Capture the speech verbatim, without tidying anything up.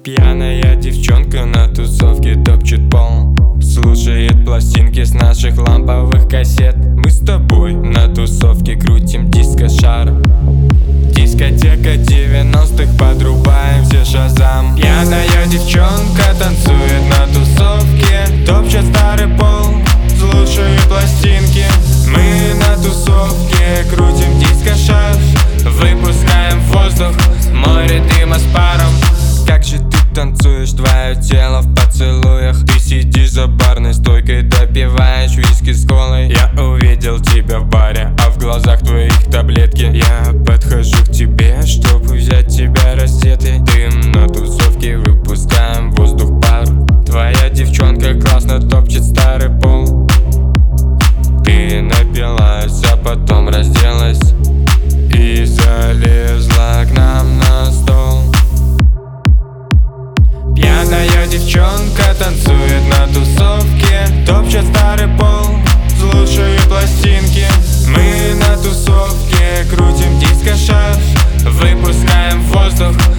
Пьяная девчонка на тусовке топчет пол, слушает пластинки с наших ламповых кассет. Мы с тобой на тусовке крутим диско-шар. Дискотека девяностых, подрубаем все шазам. Пьяная девчонка танцует на тусовке, топчет старый пол, слушает пластинки. Мы на тусовке крутим диско-шар, выпускаем в воздух море дыма с паром. Как же ты танцуешь, твое тело в поцелуях. Ты сидишь за барной стойкой, допиваешь виски с колой. Я увидел тебя в баре, а в глазах твоих таблетки. Я подхожу к тебе, чтобы взять тебя раздетый. Дым на тусовке, выпускаем в воздух пар. Твоя девчонка классно топчет старый пол. Ты напилась, а потом разделась и залезла к нам на стол. Пьяная девчонка танцует на тусовке, топчет старый пол, слушает пластинки. Мы на тусовке крутим диско-шар, выпускаем в воздух